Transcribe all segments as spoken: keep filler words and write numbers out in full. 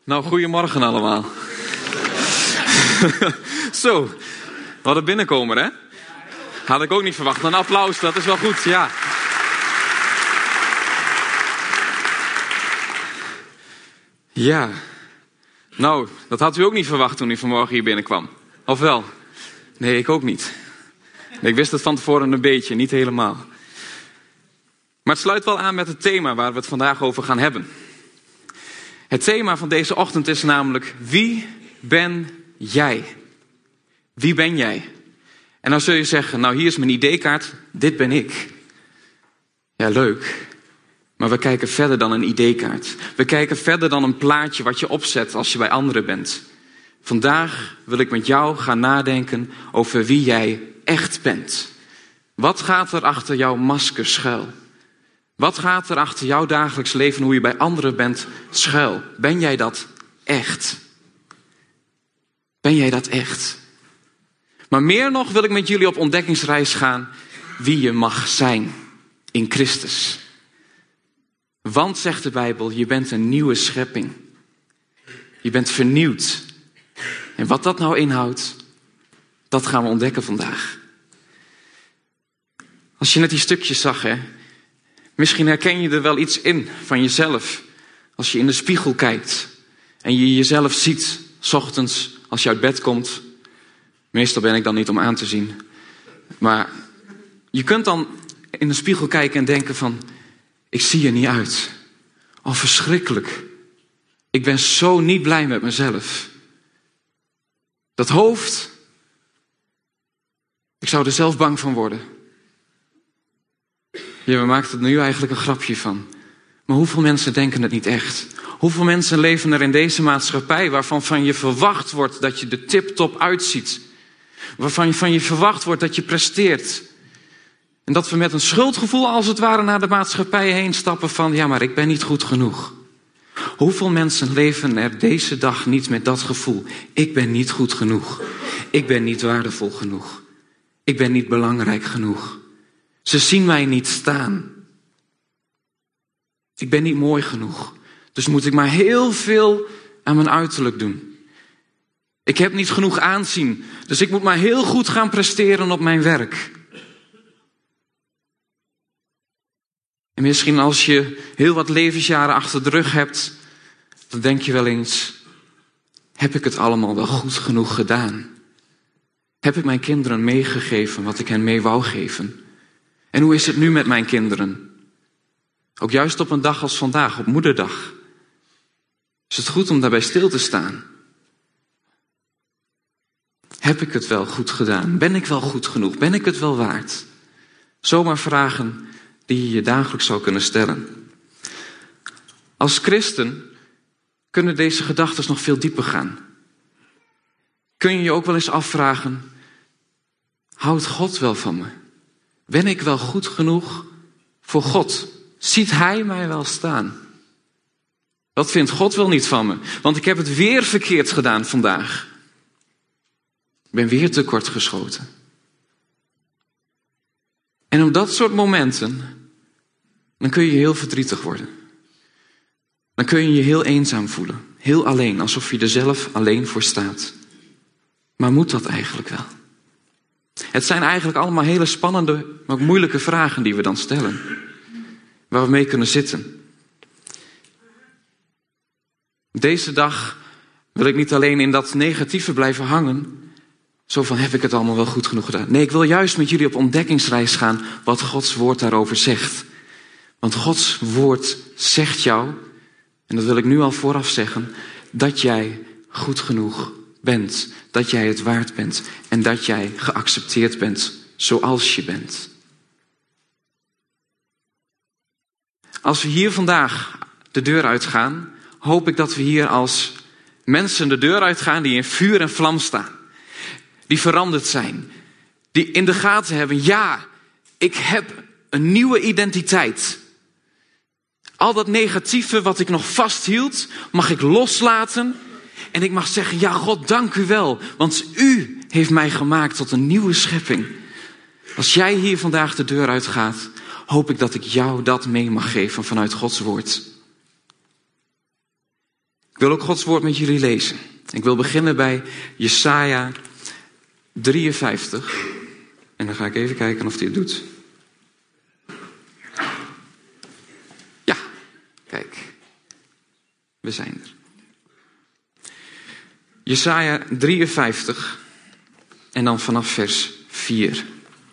Nou, goedemorgen allemaal. Zo, wat een binnenkomer, hè? Had ik ook niet verwacht. Een applaus, dat is wel goed, ja. Ja, nou, dat had u ook niet verwacht toen u vanmorgen hier binnenkwam. Of wel? Nee, ik ook niet. Nee, ik wist het van tevoren een beetje, niet helemaal. Maar het sluit wel aan met het thema waar we het vandaag over gaan hebben. Het thema van deze ochtend is namelijk: wie ben jij? Wie ben jij? En dan zul je zeggen, nou hier is mijn I D-kaart, dit ben ik. Ja, leuk. Maar we kijken verder dan een I D-kaart. We kijken verder dan een plaatje wat je opzet als je bij anderen bent. Vandaag wil ik met jou gaan nadenken over wie jij echt bent. Wat gaat er achter jouw masker schuil? Wat gaat er achter jouw dagelijks leven, hoe je bij anderen bent, schuil? Ben jij dat echt? Ben jij dat echt? Maar meer nog wil ik met jullie op ontdekkingsreis gaan wie je mag zijn in Christus. Want, zegt de Bijbel, je bent een nieuwe schepping. Je bent vernieuwd. En wat dat nou inhoudt, dat gaan we ontdekken vandaag. Als je net die stukjes zag, hè, misschien herken je er wel iets in van jezelf. Als je in de spiegel kijkt en je jezelf ziet, 's ochtends als je uit bed komt. Meestal ben ik dan niet om aan te zien. Maar je kunt dan in de spiegel kijken en denken van: ik zie er niet uit. Oh, verschrikkelijk. Ik ben zo niet blij met mezelf. Dat hoofd, ik zou er zelf bang van worden. Ja, we maken er nu eigenlijk een grapje van. Maar hoeveel mensen denken het niet echt? Hoeveel mensen leven er in deze maatschappij waarvan van je verwacht wordt dat je er tip-top uitziet? Waarvan van je verwacht wordt dat je presteert. En dat we met een schuldgevoel als het ware naar de maatschappij heen stappen van: ja, maar ik ben niet goed genoeg. Hoeveel mensen leven er deze dag niet met dat gevoel? Ik ben niet goed genoeg. Ik ben niet waardevol genoeg. Ik ben niet belangrijk genoeg. Ze zien mij niet staan. Ik ben niet mooi genoeg. Dus moet ik maar heel veel aan mijn uiterlijk doen. Ik heb niet genoeg aanzien. Dus ik moet maar heel goed gaan presteren op mijn werk. En misschien als je heel wat levensjaren achter de rug hebt, dan denk je wel eens: heb ik het allemaal wel goed genoeg gedaan? Heb ik mijn kinderen meegegeven wat ik hen mee wou geven? En hoe is het nu met mijn kinderen? Ook juist op een dag als vandaag, op Moederdag, is het goed om daarbij stil te staan. Heb ik het wel goed gedaan? Ben ik wel goed genoeg? Ben ik het wel waard? Zomaar vragen die je je dagelijks zou kunnen stellen. Als christen kunnen deze gedachten nog veel dieper gaan. Kun je je ook wel eens afvragen: houdt God wel van me? Ben ik wel goed genoeg voor God? Ziet Hij mij wel staan? Dat vindt God wel niet van me, want ik heb het weer verkeerd gedaan vandaag. Ik ben weer tekort geschoten. En op dat soort momenten, dan kun je heel verdrietig worden. Dan kun je je heel eenzaam voelen. Heel alleen, alsof je er zelf alleen voor staat. Maar moet dat eigenlijk wel? Het zijn eigenlijk allemaal hele spannende, maar ook moeilijke vragen die we dan stellen. Waar we mee kunnen zitten. Deze dag wil ik niet alleen in dat negatieve blijven hangen. Zo van: heb ik het allemaal wel goed genoeg gedaan? Nee, ik wil juist met jullie op ontdekkingsreis gaan wat Gods woord daarover zegt. Want Gods woord zegt jou, en dat wil ik nu al vooraf zeggen, dat jij goed genoeg bent. Dat jij het waard bent. En dat jij geaccepteerd bent zoals je bent. Als we hier vandaag de deur uitgaan, hoop ik dat we hier als mensen de deur uitgaan die in vuur en vlam staan. Die veranderd zijn. Die in de gaten hebben: ja, ik heb een nieuwe identiteit. Al dat negatieve wat ik nog vasthield, mag ik loslaten. En ik mag zeggen: ja, God, dank u wel. Want u heeft mij gemaakt tot een nieuwe schepping. Als jij hier vandaag de deur uitgaat, hoop ik dat ik jou dat mee mag geven vanuit Gods woord. Ik wil ook Gods woord met jullie lezen. Ik wil beginnen bij Jesaja drieënvijftig. En dan ga ik even kijken of hij het doet. Ja, kijk. We zijn er. Jesaja drieënvijftig. En dan vanaf vers vier.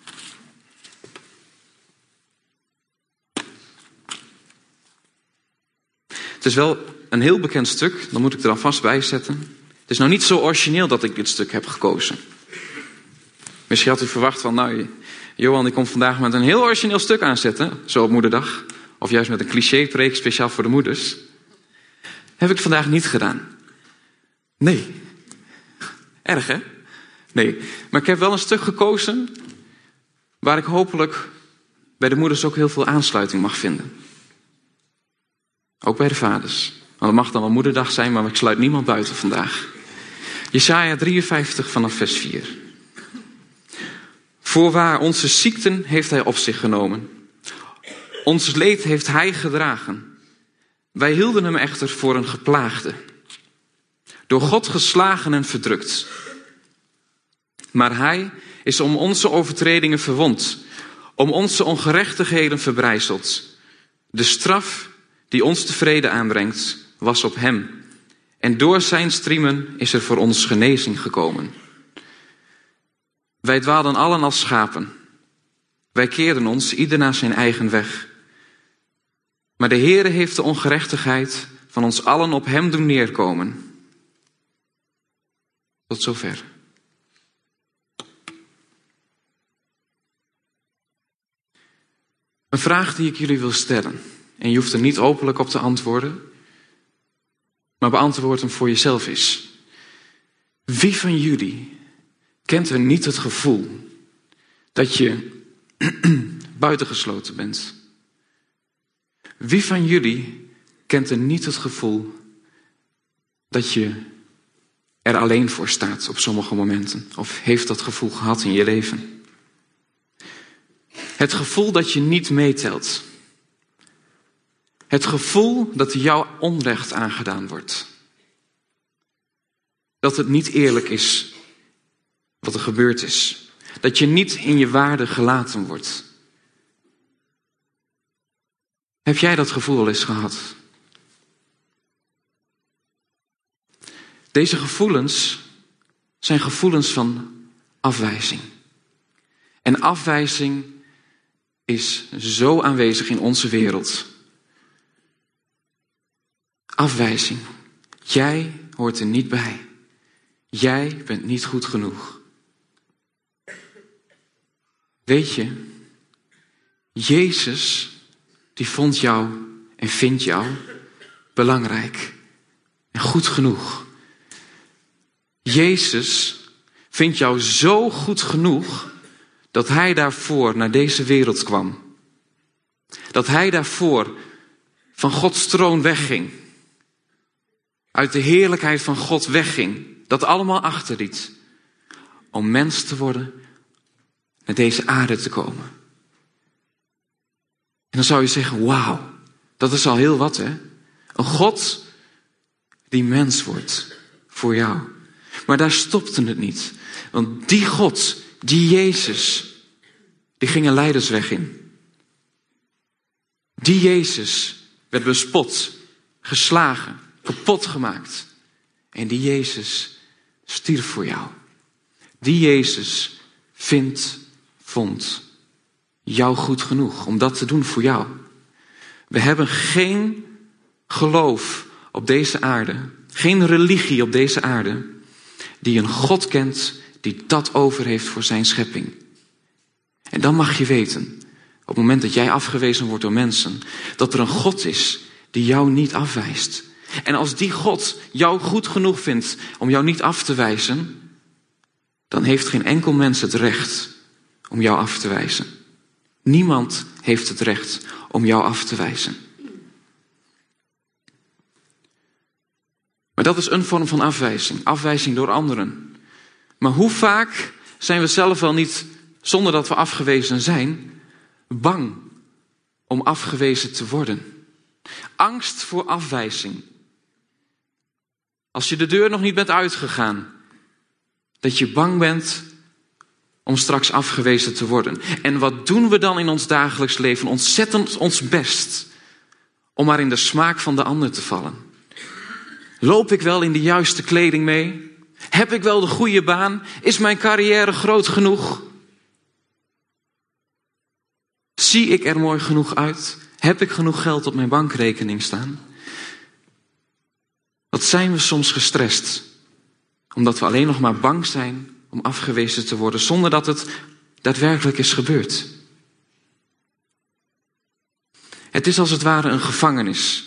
Het is wel een heel bekend stuk, dan moet ik er alvast bij zetten. Het is nou niet zo origineel dat ik dit stuk heb gekozen. Misschien had u verwacht van, nou, Johan die komt vandaag met een heel origineel stuk aanzetten, zo op moederdag. Of juist met een cliché-preek speciaal voor de moeders. Heb ik vandaag niet gedaan. Nee. Erg, hè? Nee. Maar ik heb wel een stuk gekozen waar ik hopelijk bij de moeders ook heel veel aansluiting mag vinden. Ook bij de vaders. Want het mag dan wel moederdag zijn, maar ik sluit niemand buiten vandaag. Jesaja drieënvijftig vanaf vers vier. Voorwaar, onze ziekten heeft hij op zich genomen. Ons leed heeft hij gedragen. Wij hielden hem echter voor een geplaagde. Door God geslagen en verdrukt. Maar hij is om onze overtredingen verwond. Om onze ongerechtigheden verbrijzeld. De straf die ons tevreden aanbrengt, was op hem. En door zijn striemen is er voor ons genezing gekomen. Wij dwaalden allen als schapen. Wij keerden ons, ieder naar zijn eigen weg. Maar de Heere heeft de ongerechtigheid van ons allen op hem doen neerkomen. Tot zover. Een vraag die ik jullie wil stellen. En je hoeft er niet openlijk op te antwoorden. Maar beantwoord hem voor jezelf eens. Wie van jullie kent er niet het gevoel dat je buitengesloten bent? Wie van jullie kent er niet het gevoel dat je er alleen voor staat op sommige momenten? Of heeft dat gevoel gehad in je leven? Het gevoel dat je niet meetelt. Het gevoel dat jou onrecht aangedaan wordt. Dat het niet eerlijk is wat er gebeurd is. Dat je niet in je waarde gelaten wordt. Heb jij dat gevoel al eens gehad? Deze gevoelens zijn gevoelens van afwijzing. En afwijzing is zo aanwezig in onze wereld. Afwijzing. Jij hoort er niet bij. Jij bent niet goed genoeg. Weet je, Jezus, die vond jou en vindt jou belangrijk en goed genoeg. Jezus vindt jou zo goed genoeg dat hij daarvoor naar deze wereld kwam. Dat hij daarvoor van Gods troon wegging. Uit de heerlijkheid van God wegging. Dat allemaal achterliet. Om mens te worden. Naar deze aarde te komen. En dan zou je zeggen, wauw. Dat is al heel wat, hè. Een God die mens wordt. Voor jou. Maar daar stopte het niet. Want die God, die Jezus, die ging een leidersweg in. Die Jezus werd bespot, geslagen, kapot gemaakt. En die Jezus stierf voor jou. Die Jezus vindt, vond jou goed genoeg om dat te doen voor jou. We hebben geen geloof op deze aarde, geen religie op deze aarde, die een God kent die dat over heeft voor zijn schepping. En dan mag je weten, op het moment dat jij afgewezen wordt door mensen, dat er een God is die jou niet afwijst. En als die God jou goed genoeg vindt om jou niet af te wijzen, dan heeft geen enkel mens het recht om jou af te wijzen. Niemand heeft het recht om jou af te wijzen. Maar dat is een vorm van afwijzing. Afwijzing door anderen. Maar hoe vaak zijn we zelf wel niet, zonder dat we afgewezen zijn, bang om afgewezen te worden? Angst voor afwijzing. Als je de deur nog niet bent uitgegaan. Dat je bang bent om straks afgewezen te worden. En wat doen we dan in ons dagelijks leven? Ontzettend ons best om maar in de smaak van de ander te vallen. Loop ik wel in de juiste kleding mee? Heb ik wel de goede baan? Is mijn carrière groot genoeg? Zie ik er mooi genoeg uit? Heb ik genoeg geld op mijn bankrekening staan? Wat zijn we soms gestrest? Omdat we alleen nog maar bang zijn om afgewezen te worden, zonder dat het daadwerkelijk is gebeurd. Het is als het ware een gevangenis.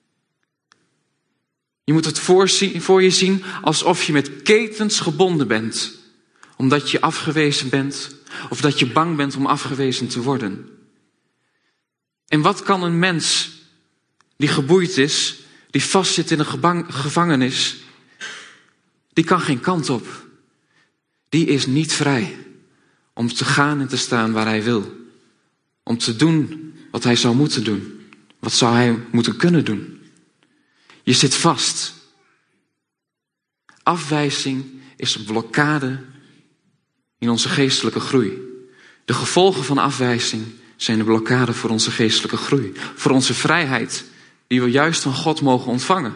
Je moet het voor je zien alsof je met ketens gebonden bent, omdat je afgewezen bent of dat je bang bent om afgewezen te worden. En wat kan een mens die geboeid is, die vastzit in een gevangenis, die kan geen kant op. Die is niet vrij om te gaan en te staan waar hij wil. Om te doen wat hij zou moeten doen. Wat zou hij moeten kunnen doen? Je zit vast. Afwijzing is een blokkade in onze geestelijke groei. De gevolgen van afwijzing zijn de blokkade voor onze geestelijke groei. Voor onze vrijheid die we juist van God mogen ontvangen.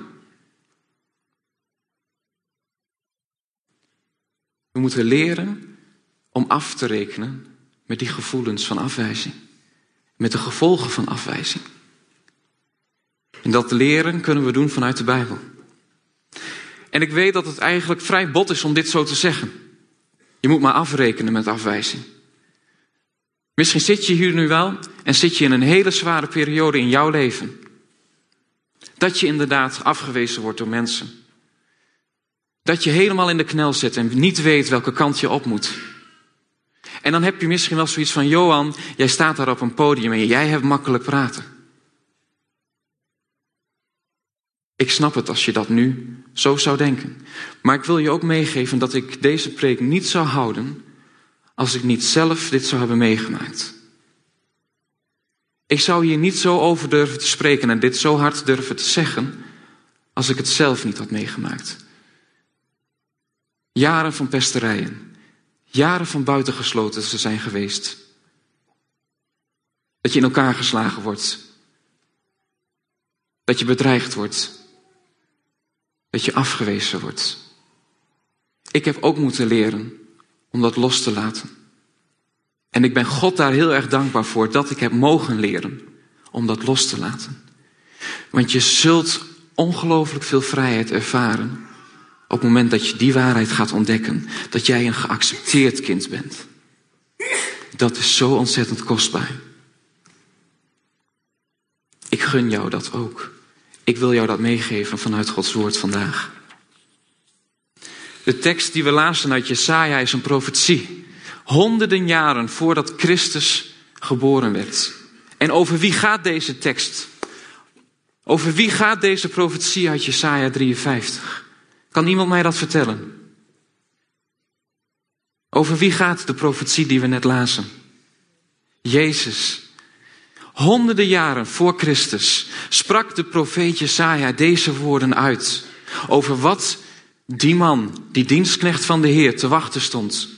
We moeten leren om af te rekenen met die gevoelens van afwijzing. Met de gevolgen van afwijzing. En dat leren kunnen we doen vanuit de Bijbel. En ik weet dat het eigenlijk vrij bot is om dit zo te zeggen. Je moet maar afrekenen met afwijzing. Misschien zit je hier nu wel en zit je in een hele zware periode in jouw leven. Dat je inderdaad afgewezen wordt door mensen. Dat je helemaal in de knel zit en niet weet welke kant je op moet. En dan heb je misschien wel zoiets van, Johan, jij staat daar op een podium en jij hebt makkelijk praten. Ik snap het als je dat nu zo zou denken. Maar ik wil je ook meegeven dat ik deze preek niet zou houden als ik niet zelf dit zou hebben meegemaakt. Ik zou hier niet zo over durven te spreken en dit zo hard durven te zeggen als ik het zelf niet had meegemaakt. Jaren van pesterijen. Jaren van buitengesloten te zijn geweest. Dat je in elkaar geslagen wordt. Dat je bedreigd wordt. Dat je afgewezen wordt. Ik heb ook moeten leren om dat los te laten. En ik ben God daar heel erg dankbaar voor dat ik heb mogen leren om dat los te laten. Want je zult ongelooflijk veel vrijheid ervaren op het moment dat je die waarheid gaat ontdekken. Dat jij een geaccepteerd kind bent. Dat is zo ontzettend kostbaar. Ik gun jou dat ook. Ik wil jou dat meegeven vanuit Gods woord vandaag. De tekst die we lazen uit Jesaja is een profetie. Honderden jaren voordat Christus geboren werd. En over wie gaat deze tekst? Over wie gaat deze profetie uit Jesaja drieënvijftig? Kan iemand mij dat vertellen? Over wie gaat de profetie die we net lazen? Jezus. Honderden jaren voor Christus sprak de profeet Jesaja deze woorden uit. Over wat die man, die dienstknecht van de Heer, te wachten stond.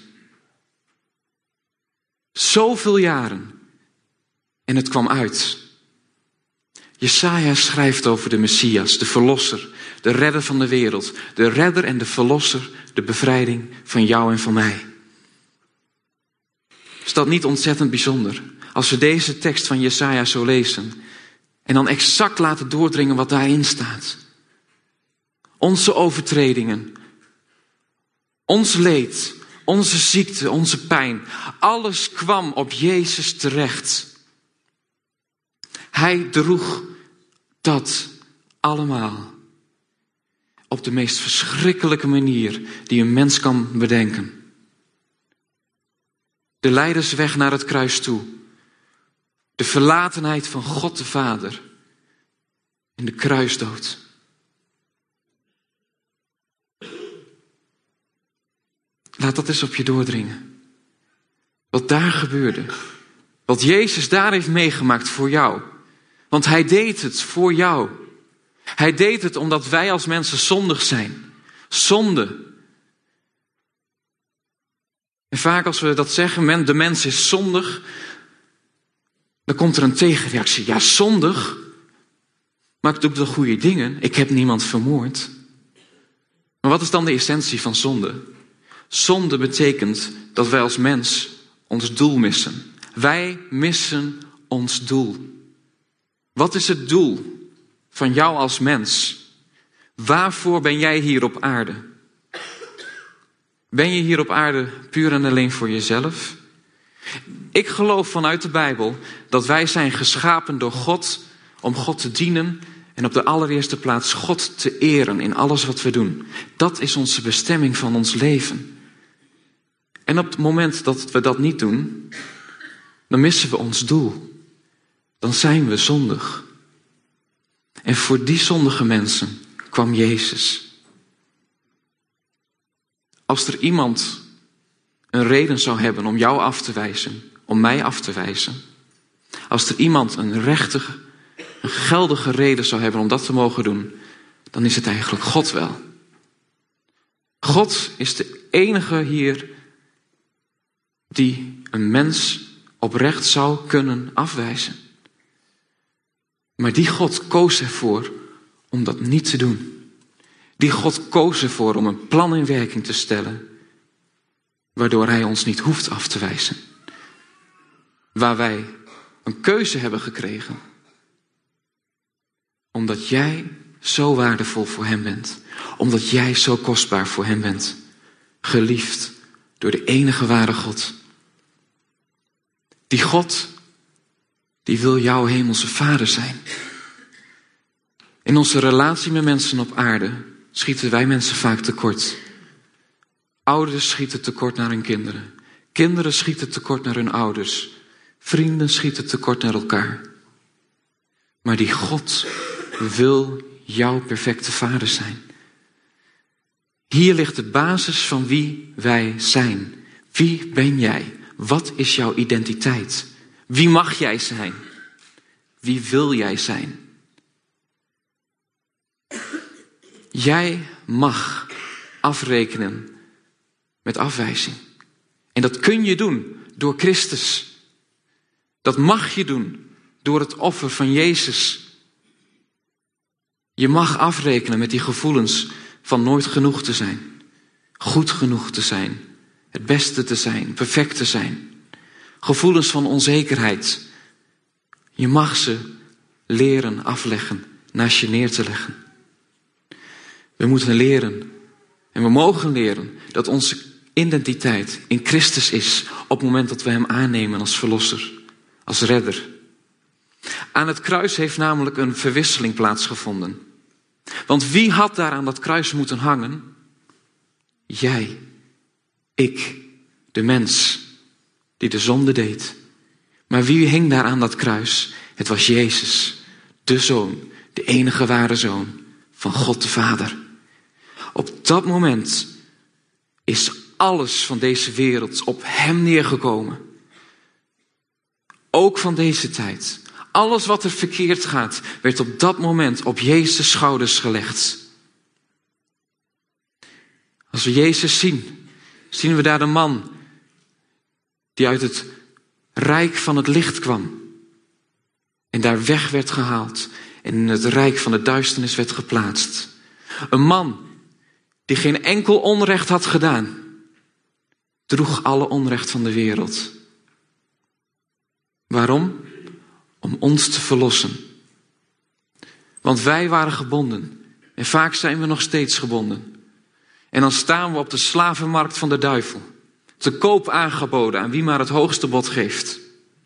Zoveel jaren. En het kwam uit. Jesaja schrijft over de Messias, de verlosser, de redder van de wereld. De redder en de verlosser, de bevrijding van jou en van mij. Is dat niet ontzettend bijzonder? Als we deze tekst van Jesaja zo lezen en dan exact laten doordringen wat daarin staat. Onze overtredingen, ons leed, onze ziekte, onze pijn, alles kwam op Jezus terecht. Hij droeg dat allemaal op de meest verschrikkelijke manier die een mens kan bedenken. De leidersweg naar het kruis toe. De verlatenheid van God de Vader. En de kruisdood. Laat dat eens op je doordringen. Wat daar gebeurde. Wat Jezus daar heeft meegemaakt voor jou. Want hij deed het voor jou. Hij deed het omdat wij als mensen zondig zijn. Zonde. En vaak als we dat zeggen, men, de mens is zondig, dan komt er een tegenreactie. Ja, zondig? Maar ik doe de goede dingen. Ik heb niemand vermoord. Maar wat is dan de essentie van zonde? Zonde betekent dat wij als mens ons doel missen. Wij missen ons doel. Wat is het doel van jou als mens? Waarvoor ben jij hier op aarde? Ben je hier op aarde puur en alleen voor jezelf? Ik geloof vanuit de Bijbel dat wij zijn geschapen door God om God te dienen en op de allereerste plaats God te eren in alles wat we doen. Dat is onze bestemming van ons leven. En op het moment dat we dat niet doen, dan missen we ons doel. Dan zijn we zondig. En voor die zondige mensen kwam Jezus. Als er iemand een reden zou hebben om jou af te wijzen, om mij af te wijzen. Als er iemand een rechtige, een geldige reden zou hebben om dat te mogen doen, dan is het eigenlijk God wel. God is de enige hier die een mens oprecht zou kunnen afwijzen. Maar die God koos ervoor om dat niet te doen. Die God koos ervoor om een plan in werking te stellen, waardoor hij ons niet hoeft af te wijzen. Waar wij een keuze hebben gekregen. Omdat jij zo waardevol voor hem bent. Omdat jij zo kostbaar voor hem bent. Geliefd door de enige ware God. Die God, die wil jouw hemelse vader zijn. In onze relatie met mensen op aarde schieten wij mensen vaak tekort. Ouders schieten tekort naar hun kinderen. Kinderen schieten tekort naar hun ouders. Vrienden schieten tekort naar elkaar. Maar die God wil jouw perfecte vader zijn. Hier ligt de basis van wie wij zijn. Wie ben jij? Wat is jouw identiteit? Wie mag jij zijn? Wie wil jij zijn? Jij mag afrekenen met afwijzing. En dat kun je doen door Christus. Dat mag je doen door het offer van Jezus. Je mag afrekenen met die gevoelens van nooit genoeg te zijn. Goed genoeg te zijn. Het beste te zijn. Perfect te zijn. Gevoelens van onzekerheid. Je mag ze leren afleggen. Naast je neer te leggen. We moeten leren. En we mogen leren dat onze identiteit in Christus is. Op het moment dat we hem aannemen als verlosser. Als redder. Aan het kruis heeft namelijk een verwisseling plaatsgevonden. Want wie had daar aan dat kruis moeten hangen? Jij. Ik. De mens. Die de zonde deed. Maar wie hing daar aan dat kruis? Het was Jezus. De Zoon. De enige ware Zoon. Van God de Vader. Op dat moment is alles van deze wereld op hem neergekomen. Ook van deze tijd. Alles wat er verkeerd gaat, werd op dat moment op Jezus' schouders gelegd. Als we Jezus zien, zien we daar de man die uit het rijk van het licht kwam. En daar weg werd gehaald en in het rijk van de duisternis werd geplaatst. Een man die geen enkel onrecht had gedaan, droeg alle onrecht van de wereld. Waarom? Om ons te verlossen. Want wij waren gebonden. En vaak zijn we nog steeds gebonden. En dan staan we op de slavenmarkt van de duivel. Te koop aangeboden aan wie maar het hoogste bod geeft.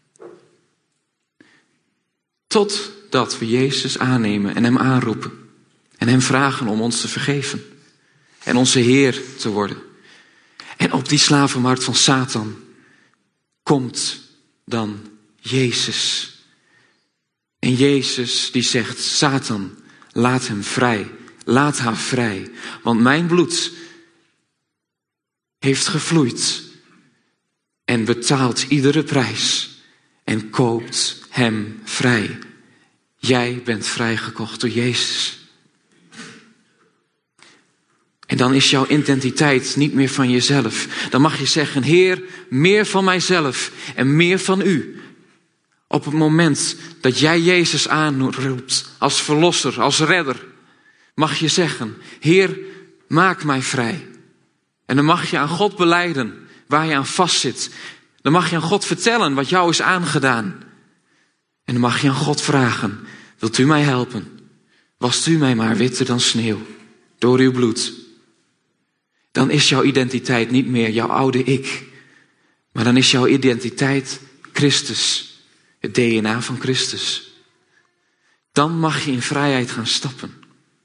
Totdat we Jezus aannemen en hem aanroepen. En hem vragen om ons te vergeven. En onze Heer te worden. En op die slavenmarkt van Satan komt dan Jezus. En Jezus die zegt, Satan, laat hem vrij. Laat haar vrij. Want mijn bloed heeft gevloeid. En betaalt iedere prijs. En koopt hem vrij. Jij bent vrijgekocht door Jezus. En dan is jouw identiteit niet meer van jezelf. Dan mag je zeggen, Heer, meer van mijzelf en meer van u. Op het moment dat jij Jezus aanroept als verlosser, als redder, mag je zeggen, Heer, maak mij vrij. En dan mag je aan God belijden waar je aan vastzit. Dan mag je aan God vertellen wat jou is aangedaan. En dan mag je aan God vragen, wilt u mij helpen? Wast u mij maar witter dan sneeuw, door uw bloed. Dan is jouw identiteit niet meer jouw oude ik. Maar dan is jouw identiteit Christus. Het D N A van Christus. Dan mag je in vrijheid gaan stappen.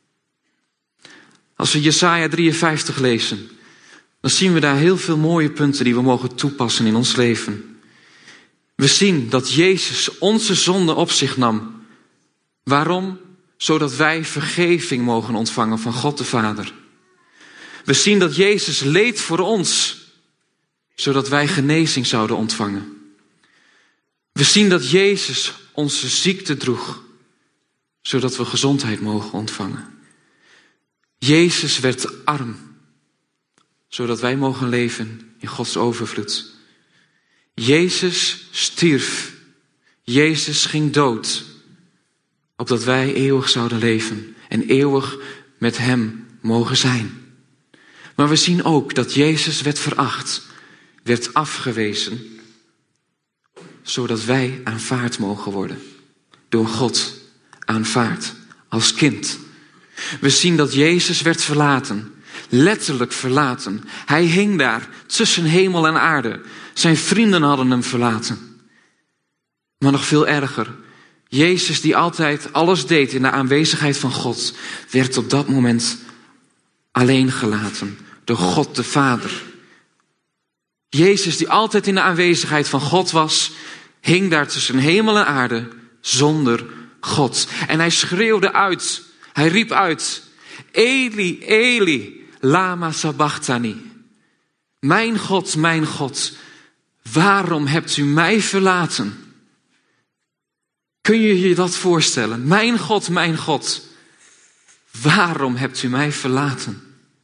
Als we Jesaja drieënvijftig lezen, dan zien we daar heel veel mooie punten die we mogen toepassen in ons leven. We zien dat Jezus onze zonde op zich nam. Waarom? Zodat wij vergeving mogen ontvangen van God de Vader. We zien dat Jezus leed voor ons, zodat wij genezing zouden ontvangen. We zien dat Jezus onze ziekte droeg, zodat we gezondheid mogen ontvangen. Jezus werd arm, zodat wij mogen leven in Gods overvloed. Jezus stierf. Jezus ging dood, opdat wij eeuwig zouden leven en eeuwig met hem mogen zijn. Maar we zien ook dat Jezus werd veracht, werd afgewezen, zodat wij aanvaard mogen worden. Door God aanvaard als kind. We zien dat Jezus werd verlaten. Letterlijk verlaten. Hij hing daar tussen hemel en aarde. Zijn vrienden hadden hem verlaten. Maar nog veel erger. Jezus die altijd alles deed in de aanwezigheid van God, werd op dat moment alleen gelaten door God de Vader. Jezus die altijd in de aanwezigheid van God was, hing daar tussen hemel en aarde zonder God. En hij schreeuwde uit, hij riep uit, Eli, Eli, lama sabachthani. Mijn God, mijn God, waarom hebt u mij verlaten? Kun je je dat voorstellen? Mijn God, mijn God, waarom hebt u mij verlaten?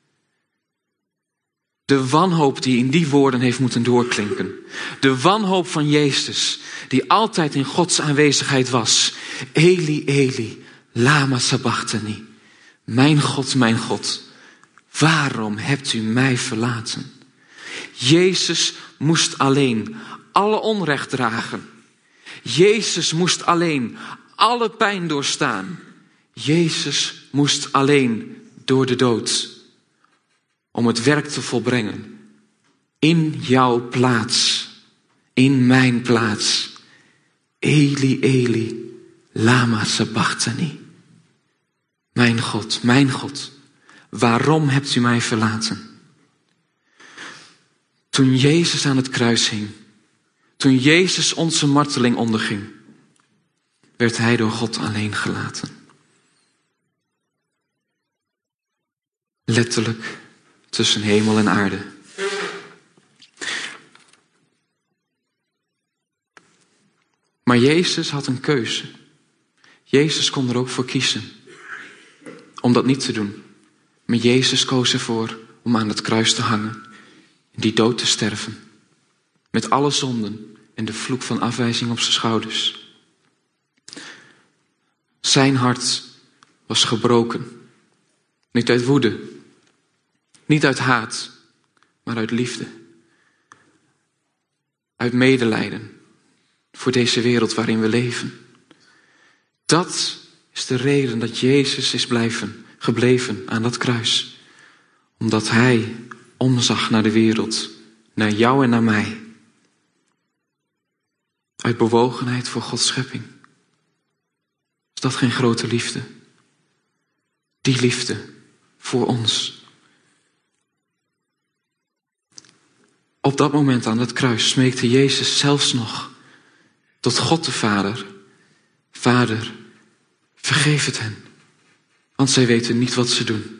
De wanhoop die in die woorden heeft moeten doorklinken. De wanhoop van Jezus, die altijd in Gods aanwezigheid was. Eli, Eli, lama sabachthani. Mijn God, mijn God, waarom hebt u mij verlaten? Jezus moest alleen alle onrecht dragen. Jezus moest alleen alle pijn doorstaan. Jezus moest alleen door de dood. Om het werk te volbrengen. In jouw plaats. In mijn plaats. Eli, Eli, lama sabachthani. Mijn God, mijn God, waarom hebt u mij verlaten? Toen Jezus aan het kruis hing, toen Jezus onze marteling onderging, werd hij door God alleen gelaten. Letterlijk tussen hemel en aarde. Maar Jezus had een keuze. Jezus kon er ook voor kiezen om dat niet te doen. Maar Jezus koos ervoor om aan het kruis te hangen. Die dood te sterven. Met alle zonden en de vloek van afwijzing op zijn schouders. Zijn hart was gebroken. Niet uit woede. Niet uit haat. Maar uit liefde. Uit medelijden. Voor deze wereld waarin we leven. Dat is de reden dat Jezus is blijven, gebleven aan dat kruis. Omdat hij omzag naar de wereld. Naar jou en naar mij. Uit bewogenheid voor Gods schepping. Is dat geen grote liefde? Die liefde voor ons. Op dat moment aan het kruis smeekte Jezus zelfs nog tot God de Vader. Vader, vergeef het hen, want zij weten niet wat ze doen.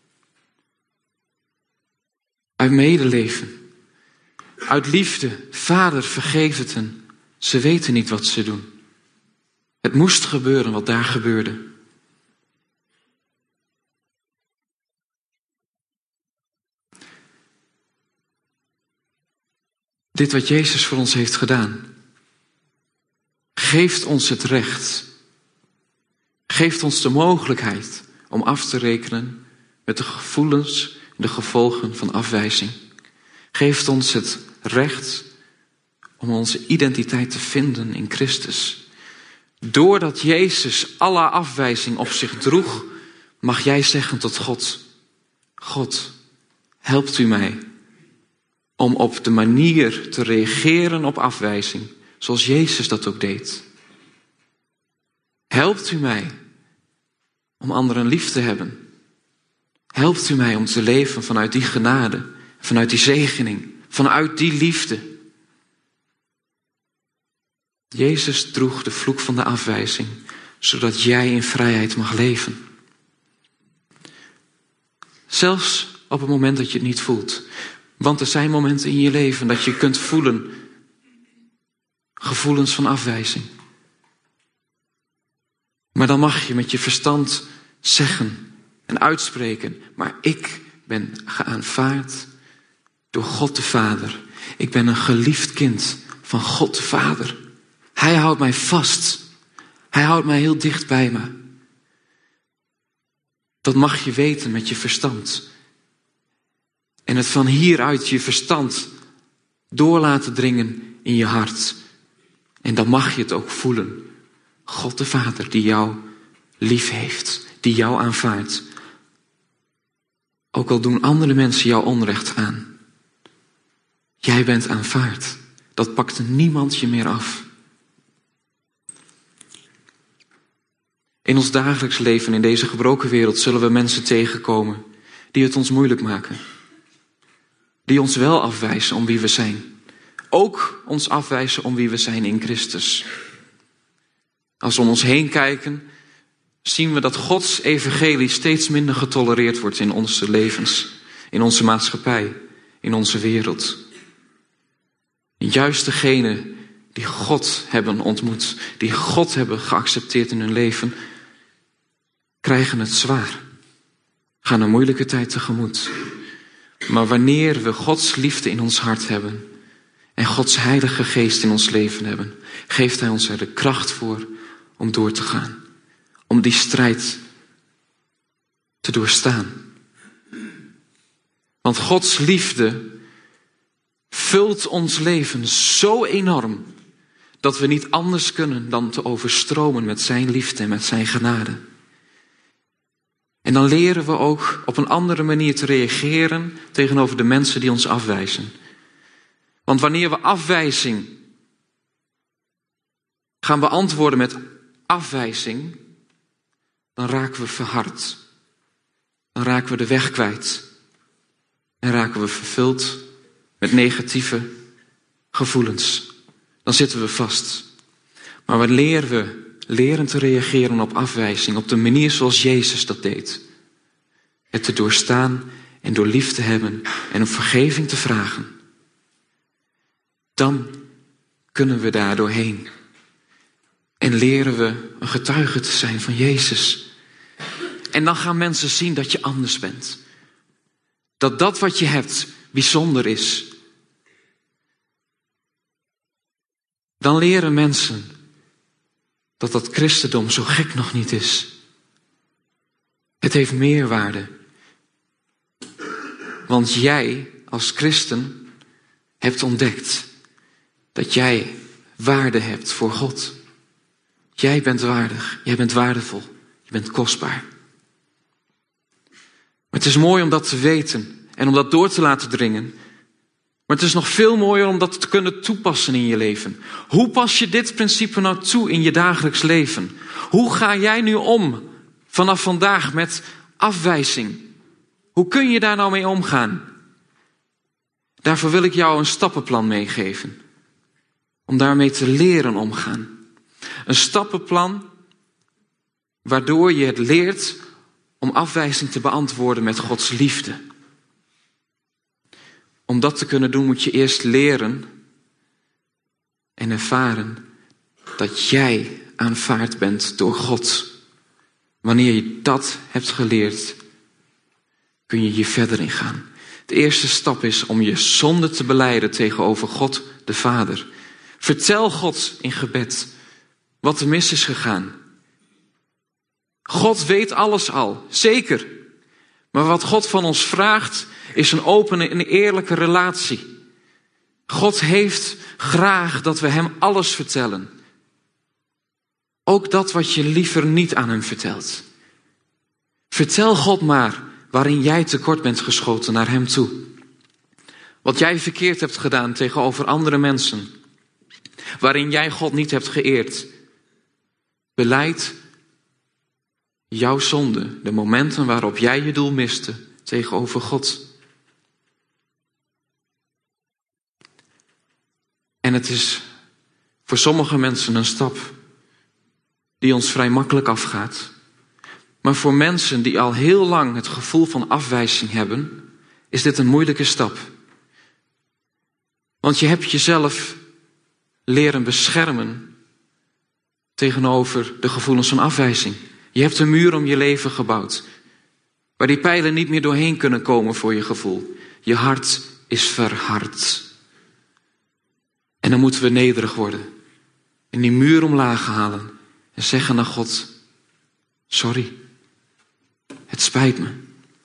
Uit medeleven, uit liefde, Vader, vergeef het hen. Ze weten niet wat ze doen. Het moest gebeuren wat daar gebeurde. Dit wat Jezus voor ons heeft gedaan, geeft ons het recht, geeft ons de mogelijkheid om af te rekenen met de gevoelens en de gevolgen van afwijzing. Geeft ons het recht om onze identiteit te vinden in Christus. Doordat Jezus alle afwijzing op zich droeg, mag jij zeggen tot God: God, helpt u mij om op de manier te reageren op afwijzing, zoals Jezus dat ook deed. Helpt u mij om anderen lief te hebben. Helpt u mij om te leven vanuit die genade, vanuit die zegening, vanuit die liefde. Jezus droeg de vloek van de afwijzing, zodat jij in vrijheid mag leven. Zelfs op het moment dat je het niet voelt. Want er zijn momenten in je leven dat je kunt voelen gevoelens van afwijzing. Maar dan mag je met je verstand zeggen en uitspreken: maar ik ben geaanvaard door God de Vader. Ik ben een geliefd kind van God de Vader. Hij houdt mij vast. Hij houdt mij heel dicht bij me. Dat mag je weten met je verstand. En het van hieruit je verstand door laten dringen in je hart. En dan mag je het ook voelen. God de Vader die jou lief heeft. Die jou aanvaardt. Ook al doen andere mensen jou onrecht aan. Jij bent aanvaard. Dat pakt niemand je meer af. In ons dagelijks leven, in deze gebroken wereld, zullen we mensen tegenkomen die het ons moeilijk maken. Die ons wel afwijzen om wie we zijn. Ook ons afwijzen om wie we zijn in Christus. Als we om ons heen kijken, zien we dat Gods evangelie steeds minder getolereerd wordt in onze levens. In onze maatschappij, in onze wereld. En juist degenen die God hebben ontmoet, die God hebben geaccepteerd in hun leven, krijgen het zwaar. Gaan een moeilijke tijd tegemoet. Maar wanneer we Gods liefde in ons hart hebben en Gods heilige geest in ons leven hebben, geeft Hij ons er de kracht voor om door te gaan. Om die strijd te doorstaan. Want Gods liefde vult ons leven zo enorm dat we niet anders kunnen dan te overstromen met zijn liefde en met zijn genade. En dan leren we ook op een andere manier te reageren tegenover de mensen die ons afwijzen. Want wanneer we afwijzing gaan beantwoorden met afwijzing, dan raken we verhard. Dan raken we de weg kwijt. En raken we vervuld met negatieve gevoelens. Dan zitten we vast. Maar wanneer we leren te reageren op afwijzing, op de manier zoals Jezus dat deed. Het te doorstaan en door lief te hebben en om vergeving te vragen. Dan kunnen we daar doorheen. En leren we een getuige te zijn van Jezus. En dan gaan mensen zien dat je anders bent. Dat dat wat je hebt bijzonder is. Dan leren mensen dat dat christendom zo gek nog niet is. Het heeft meerwaarde. Want jij als christen hebt ontdekt dat jij waarde hebt voor God. Jij bent waardig, jij bent waardevol, je bent kostbaar. Maar het is mooi om dat te weten en om dat door te laten dringen. Maar het is nog veel mooier om dat te kunnen toepassen in je leven. Hoe pas je dit principe nou toe in je dagelijks leven? Hoe ga jij nu om vanaf vandaag met afwijzing? Hoe kun je daar nou mee omgaan? Daarvoor wil ik jou een stappenplan meegeven. Om daarmee te leren omgaan. Een stappenplan waardoor je het leert om afwijzing te beantwoorden met Gods liefde. Om dat te kunnen doen moet je eerst leren en ervaren dat jij aanvaard bent door God. Wanneer je dat hebt geleerd, kun je hier verder in gaan. De eerste stap is om je zonde te belijden tegenover God de Vader. Vertel God in gebed wat er mis is gegaan. God weet alles al, zeker. Maar wat God van ons vraagt is een open en eerlijke relatie. God heeft graag dat we hem alles vertellen. Ook dat wat je liever niet aan hem vertelt. Vertel God maar waarin jij tekort bent geschoten naar hem toe. Wat jij verkeerd hebt gedaan tegenover andere mensen. Waarin jij God niet hebt geëerd. Belijd jouw zonde, de momenten waarop jij je doel miste tegenover God. En het is voor sommige mensen een stap die ons vrij makkelijk afgaat. Maar voor mensen die al heel lang het gevoel van afwijzing hebben, is dit een moeilijke stap. Want je hebt jezelf leren beschermen tegenover de gevoelens van afwijzing. Je hebt een muur om je leven gebouwd, waar die pijlen niet meer doorheen kunnen komen voor je gevoel. Je hart is verhard. En dan moeten we nederig worden. En die muur omlaag halen. En zeggen naar God, sorry, het spijt me.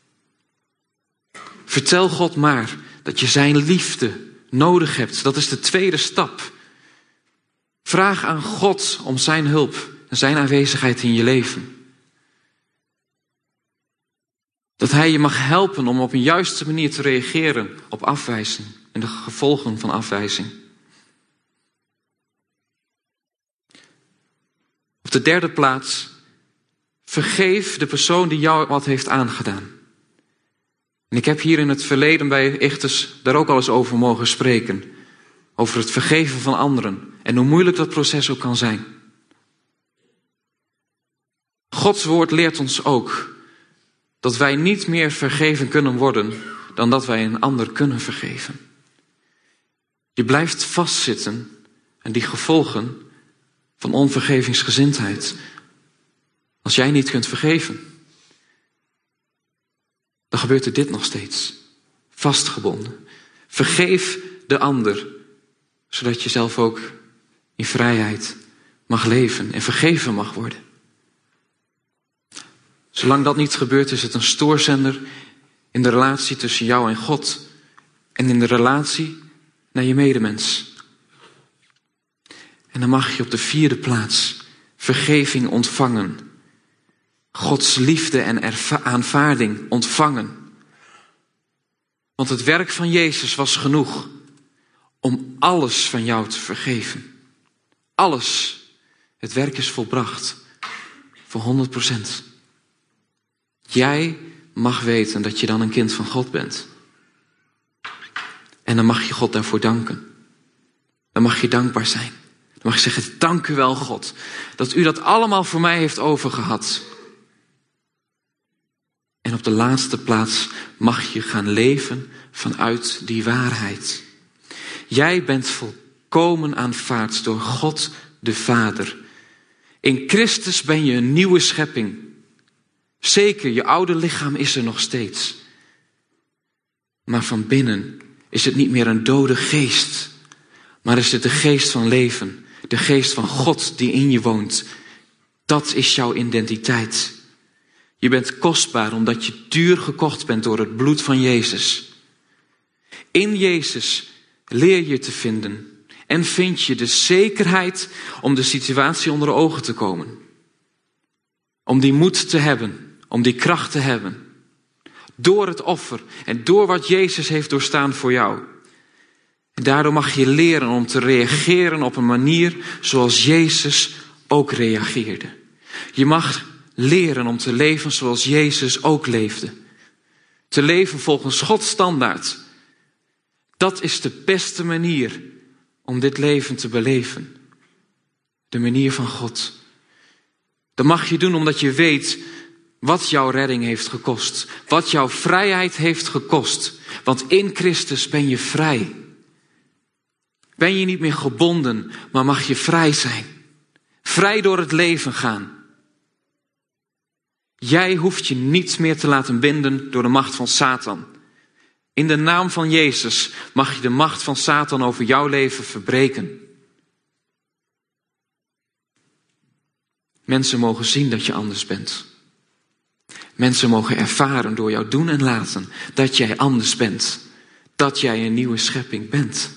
Vertel God maar dat je zijn liefde nodig hebt. Dat is de tweede stap. Vraag aan God om zijn hulp en zijn aanwezigheid in je leven. Dat hij je mag helpen om op een juiste manier te reageren op afwijzing en de gevolgen van afwijzing. Op de derde plaats, vergeef de persoon die jou wat heeft aangedaan. En ik heb hier in het verleden bij Ichthus daar ook al eens over mogen spreken. Over het vergeven van anderen en hoe moeilijk dat proces ook kan zijn. Gods woord leert ons ook dat wij niet meer vergeven kunnen worden dan dat wij een ander kunnen vergeven. Je blijft vastzitten aan die gevolgen van onvergevingsgezindheid. Als jij niet kunt vergeven, dan gebeurt er dit nog steeds. Vastgebonden. Vergeef de ander, zodat je zelf ook in vrijheid mag leven en vergeven mag worden. Zolang dat niet gebeurt, is het een stoorzender in de relatie tussen jou en God en in de relatie naar je medemens. En dan mag je op de vierde plaats vergeving ontvangen. Gods liefde en erva- aanvaarding ontvangen. Want het werk van Jezus was genoeg om alles van jou te vergeven. Alles. Het werk is volbracht. Voor honderd procent. Jij mag weten dat je dan een kind van God bent. En dan mag je God daarvoor danken. Dan mag je dankbaar zijn. Dan mag je zeggen, dank u wel God, dat u dat allemaal voor mij heeft overgehad. En op de laatste plaats mag je gaan leven vanuit die waarheid. Jij bent volkomen aanvaard door God de Vader. In Christus ben je een nieuwe schepping. Zeker, je oude lichaam is er nog steeds. Maar van binnen is het niet meer een dode geest, maar is het de geest van leven. De geest van God die in je woont. Dat is jouw identiteit. Je bent kostbaar omdat je duur gekocht bent door het bloed van Jezus. In Jezus leer je te vinden en vind je de zekerheid om de situatie onder de ogen te komen. Om die moed te hebben, om die kracht te hebben. Door het offer en door wat Jezus heeft doorstaan voor jou. En daardoor mag je leren om te reageren op een manier zoals Jezus ook reageerde. Je mag leren om te leven zoals Jezus ook leefde. Te leven volgens Gods standaard. Dat is de beste manier om dit leven te beleven. De manier van God. Dat mag je doen omdat je weet wat jouw redding heeft gekost. Wat jouw vrijheid heeft gekost. Want in Christus ben je vrij. Ben je niet meer gebonden, maar mag je vrij zijn. Vrij door het leven gaan. Jij hoeft je niet meer te laten binden door de macht van Satan. In de naam van Jezus mag je de macht van Satan over jouw leven verbreken. Mensen mogen zien dat je anders bent. Mensen mogen ervaren door jouw doen en laten dat jij anders bent. Dat jij een nieuwe schepping bent.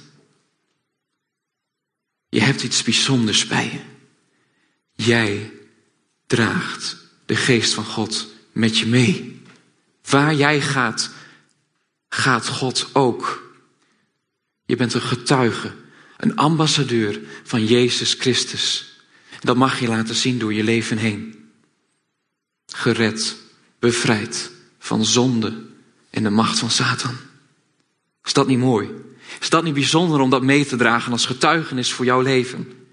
Je hebt iets bijzonders bij je. Jij draagt de geest van God met je mee. Waar jij gaat, gaat God ook. Je bent een getuige, een ambassadeur van Jezus Christus. Dat mag je laten zien door je leven heen. Gered, bevrijd van zonde en de macht van Satan. Is dat niet mooi? Is dat niet bijzonder om dat mee te dragen als getuigenis voor jouw leven?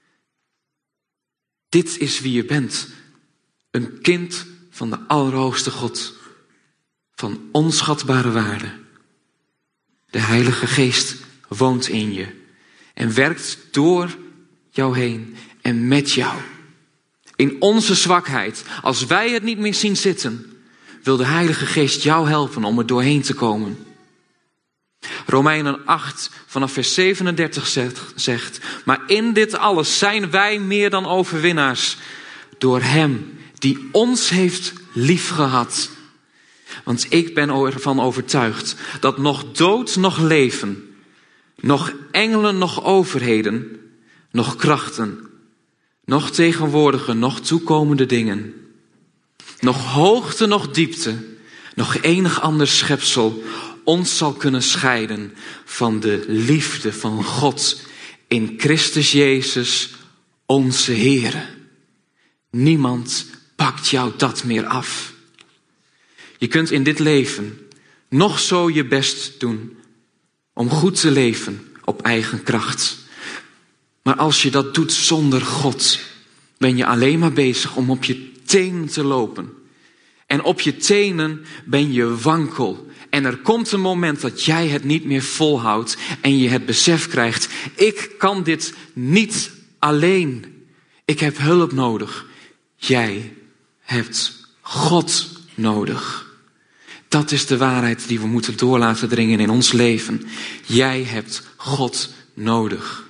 Dit is wie je bent. Een kind van de Allerhoogste God. Van onschatbare waarde. De Heilige Geest woont in je. En werkt door jou heen en met jou. In onze zwakheid, als wij het niet meer zien zitten, wil de Heilige Geest jou helpen om er doorheen te komen. Romeinen acht vanaf vers zevenendertig zegt, maar in dit alles zijn wij meer dan overwinnaars door Hem die ons heeft liefgehad. Want ik ben ervan overtuigd dat nog dood, nog leven, nog engelen, nog overheden, nog krachten, nog tegenwoordige, nog toekomende dingen, nog hoogte, nog diepte, nog enig ander schepsel ons zal kunnen scheiden van de liefde van God in Christus Jezus, onze Heere. Niemand pakt jou dat meer af. Je kunt in dit leven nog zo je best doen om goed te leven op eigen kracht. Maar als je dat doet zonder God, ben je alleen maar bezig om op je tenen te lopen. En op je tenen ben je wankel. En er komt een moment dat jij het niet meer volhoudt en je het besef krijgt, ik kan dit niet alleen. Ik heb hulp nodig. Jij hebt God nodig. Dat is de waarheid die we moeten door laten dringen in ons leven. Jij hebt God nodig.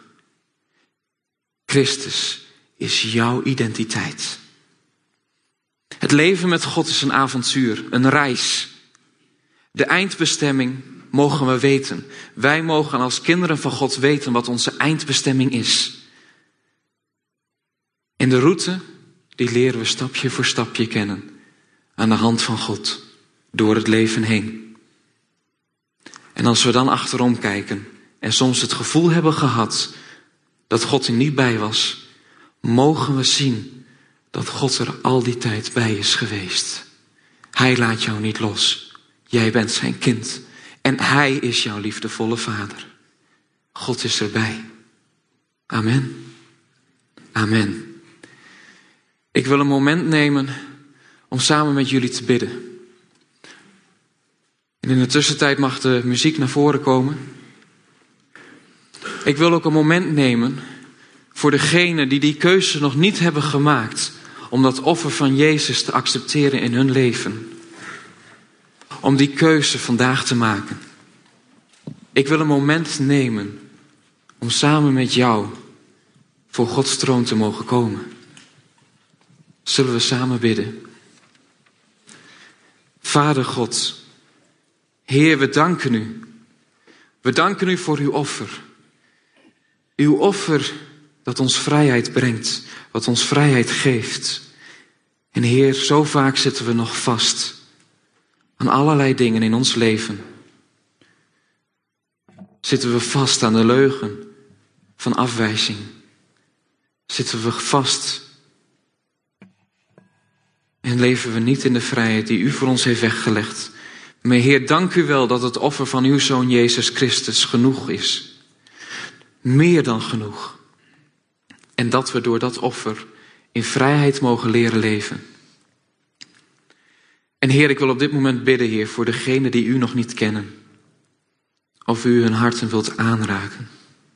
Christus is jouw identiteit. Het leven met God is een avontuur, een reis. De eindbestemming mogen we weten. Wij mogen als kinderen van God weten wat onze eindbestemming is. En de route, die leren we stapje voor stapje kennen. Aan de hand van God. Door het leven heen. En als we dan achterom kijken en soms het gevoel hebben gehad dat God er niet bij was, mogen we zien dat God er al die tijd bij is geweest. Hij laat jou niet los. Jij bent zijn kind. En hij is jouw liefdevolle vader. God is erbij. Amen. Amen. Ik wil een moment nemen om samen met jullie te bidden. En in de tussentijd mag de muziek naar voren komen. Ik wil ook een moment nemen voor degenen die die keuze nog niet hebben gemaakt om dat offer van Jezus te accepteren in hun leven. Om die keuze vandaag te maken. Ik wil een moment nemen om samen met jou voor Gods troon te mogen komen. Zullen we samen bidden? Vader God, Heer, we danken u. We danken u voor uw offer. Uw offer dat ons vrijheid brengt, wat ons vrijheid geeft. En Heer, zo vaak zitten we nog vast aan allerlei dingen in ons leven. Zitten we vast aan de leugen van afwijzing. Zitten we vast en leven we niet in de vrijheid die u voor ons heeft weggelegd. Maar Heer, dank u wel dat het offer van uw Zoon Jezus Christus genoeg is. Meer dan genoeg. En dat we door dat offer in vrijheid mogen leren leven. En Heer, ik wil op dit moment bidden, Heer, voor degenen die u nog niet kennen. Of u hun harten wilt aanraken.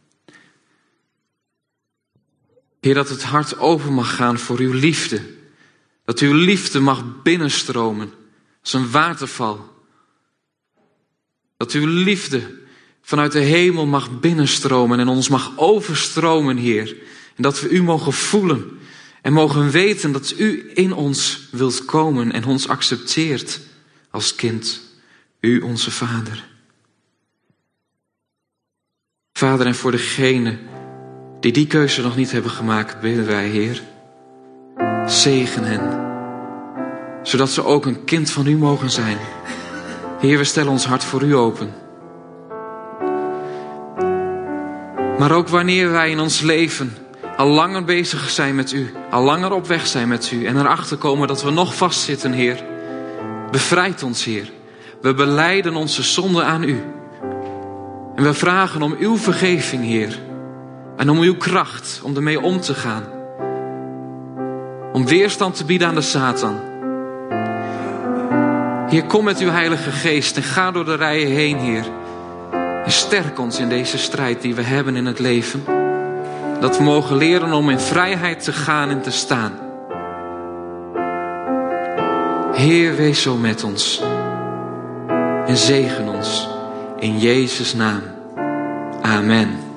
Heer, dat het hart open mag gaan voor uw liefde. Dat uw liefde mag binnenstromen als een waterval. Dat uw liefde vanuit de hemel mag binnenstromen en ons mag overstromen, Heer. En dat we u mogen voelen en mogen weten dat u in ons wilt komen en ons accepteert als kind. U, onze Vader. Vader, en voor degenen die die keuze nog niet hebben gemaakt, bidden wij, Heer. Zegen hen, zodat ze ook een kind van u mogen zijn. Heer, we stellen ons hart voor u open. Maar ook wanneer wij in ons leven al langer bezig zijn met u, al langer op weg zijn met u en erachter komen dat we nog vastzitten, Heer. Bevrijd ons, Heer. We belijden onze zonde aan u. En we vragen om uw vergeving, Heer. En om uw kracht om ermee om te gaan. Om weerstand te bieden aan de Satan. Heer, kom met uw Heilige Geest en ga door de rijen heen, Heer. En sterk ons in deze strijd die we hebben in het leven. Dat we mogen leren om in vrijheid te gaan en te staan. Heer, wees zo met ons. En zegen ons. In Jezus' naam. Amen.